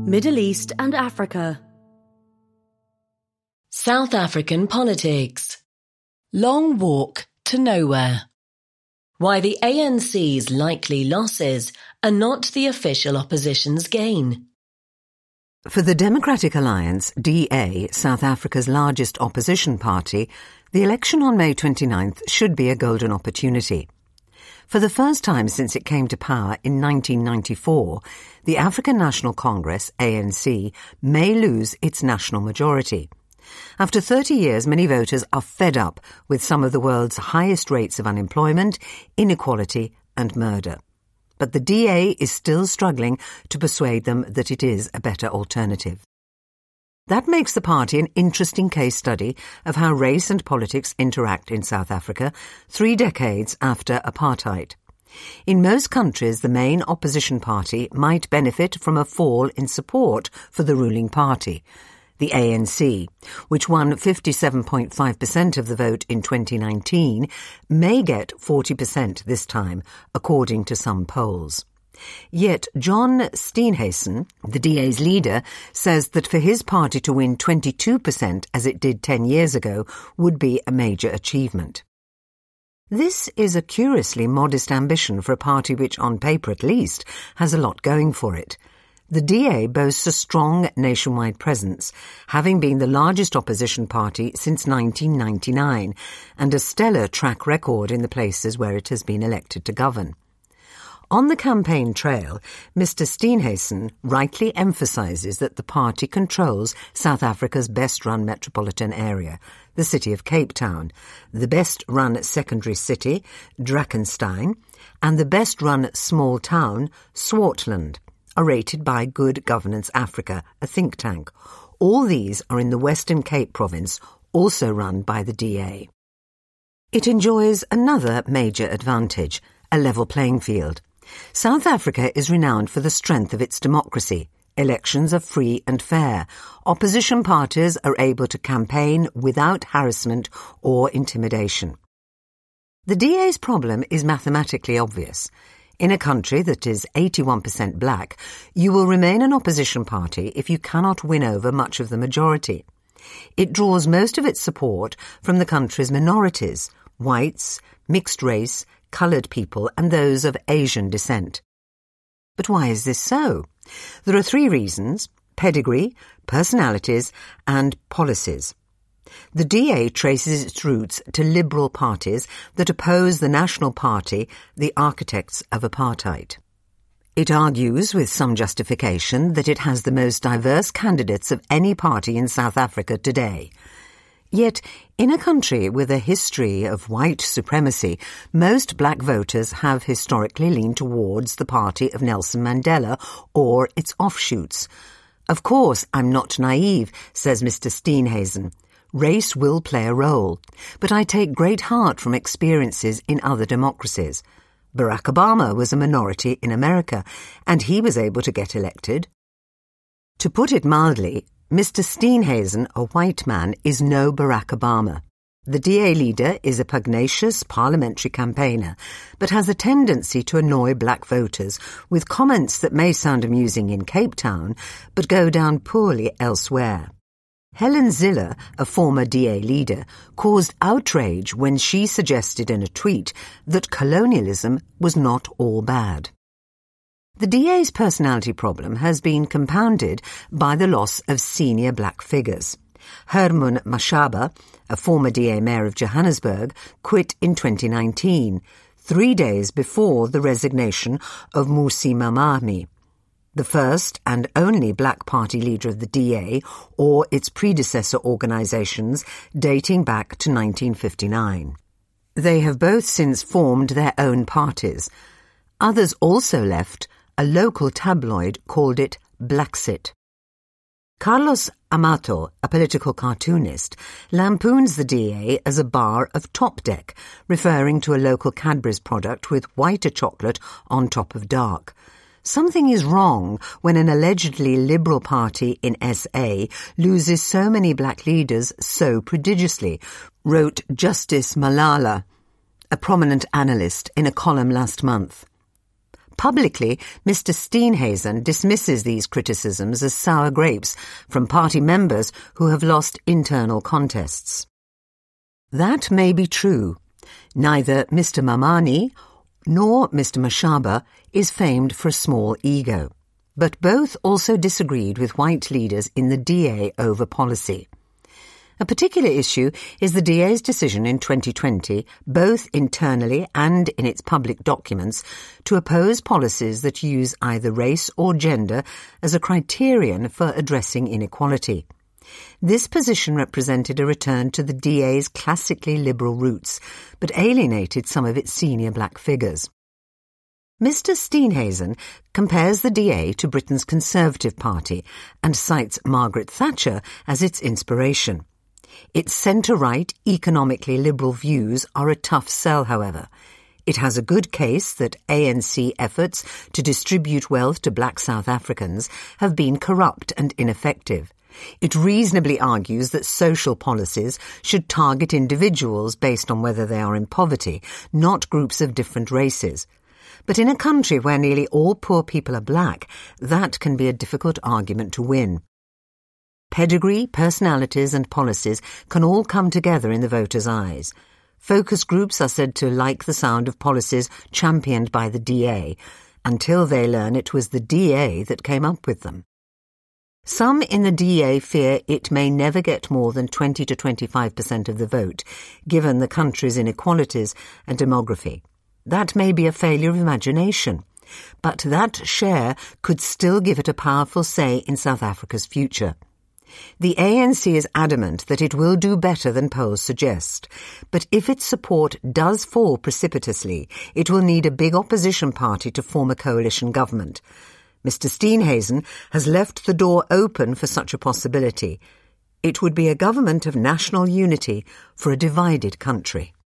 Middle East and Africa. South African politics. Long walk to nowhere. Why the ANC's likely losses are not the official opposition's gain. For the Democratic Alliance, DA, South Africa's largest opposition party, the election on May 29th should be a golden opportunity. For the first time since it came to power in 1994, the African National Congress, ANC, may lose its national majority. After 30 years, many voters are fed up with some of the world's highest rates of unemployment, inequality and murder. But the DA is still struggling to persuade them that it is a better alternative. That makes the party an interesting case study of how race and politics interact in South Africa 3 decades after apartheid. In most countries, the main opposition party might benefit from a fall in support for the ruling party, the ANC, which won 57.5% of the vote in 2019, may get 40% this time, according to some polls. Yet John Steenhuisen, the DA's leader, says that for his party to win 22% as it did 10 years ago would be a major achievement. This is a curiously modest ambition for a party which, on paper at least, has a lot going for it. The DA boasts a strong nationwide presence, having been the largest opposition party since 1999, and a stellar track record in the places where it has been elected to govern. On the campaign trail, Mr. Steenhuisen rightly emphasises that the party controls South Africa's best-run metropolitan area, the city of Cape Town, the best-run secondary city, Drakenstein, and the best-run small town, Swartland, are rated by Good Governance Africa, a think tank. All these are in the Western Cape province, also run by the DA. It enjoys another major advantage, a level playing field. South Africa is renowned for the strength of its democracy. Elections are free and fair. Opposition parties are able to campaign without harassment or intimidation. The DA's problem is mathematically obvious. In a country that is 81% black, you will remain an opposition party if you cannot win over much of the majority. It draws most of its support from the country's minorities, whites, mixed race, coloured people and those of Asian descent. But why is this so? There are 3 reasons: pedigree, personalities and policies. The DA traces its roots to liberal parties that oppose the National Party, the architects of apartheid. It argues, with some justification, that it has the most diverse candidates of any party in South Africa today. Yet, in a country with a history of white supremacy, most black voters have historically leaned towards the party of Nelson Mandela or its offshoots. Of course, I'm not naive, says Mr. Steenhuisen. Race will play a role, but I take great heart from experiences in other democracies. Barack Obama was a minority in America, and he was able to get elected. To put it mildly, Mr. Steenhuisen, a white man, is no Barack Obama. The DA leader is a pugnacious parliamentary campaigner, but has a tendency to annoy black voters with comments that may sound amusing in Cape Town, but go down poorly elsewhere. Helen Zille, a former DA leader, caused outrage when she suggested in a tweet that colonialism was not all bad. The DA's personality problem has been compounded by the loss of senior black figures. Herman Mashaba, a former DA mayor of Johannesburg, quit in 2019, 3 days before the resignation of Mmusi Maimane, the first and only black party leader of the DA or its predecessor organisations dating back to 1959. They have both since formed their own parties. Others also left. A local tabloid called it Blacksit. Carlos Amato, a political cartoonist, lampoons the DA as a bar of top deck, referring to a local Cadbury's product with whiter chocolate on top of dark. Something is wrong when an allegedly liberal party in SA loses so many black leaders so prodigiously, wrote Justice Malala, a prominent analyst, in a column last month. Publicly, Mr. Steenhuisen dismisses these criticisms as sour grapes from party members who have lost internal contests. That may be true. Neither Mr. Mamani nor Mr. Mashaba is famed for a small ego, but both also disagreed with white leaders in the DA over policy. A particular issue is the DA's decision in 2020, both internally and in its public documents, to oppose policies that use either race or gender as a criterion for addressing inequality. This position represented a return to the DA's classically liberal roots, but alienated some of its senior black figures. Mr. Steenhuisen compares the DA to Britain's Conservative Party and cites Margaret Thatcher as its inspiration. Its centre-right, economically liberal views are a tough sell, however. It has a good case that ANC efforts to distribute wealth to black South Africans have been corrupt and ineffective. It reasonably argues that social policies should target individuals based on whether they are in poverty, not groups of different races. But in a country where nearly all poor people are black, that can be a difficult argument to win. Pedigree, personalities and policies can all come together in the voters' eyes. Focus groups are said to like the sound of policies championed by the DA, until they learn it was the DA that came up with them. Some in the DA fear it may never get more than 20 to 25% of the vote, given the country's inequalities and demography. That may be a failure of imagination, but that share could still give it a powerful say in South Africa's future. The ANC is adamant that it will do better than polls suggest, but if its support does fall precipitously, it will need a big opposition party to form a coalition government. Mr. Steenhuisen has left the door open for such a possibility. It would be a government of national unity for a divided country.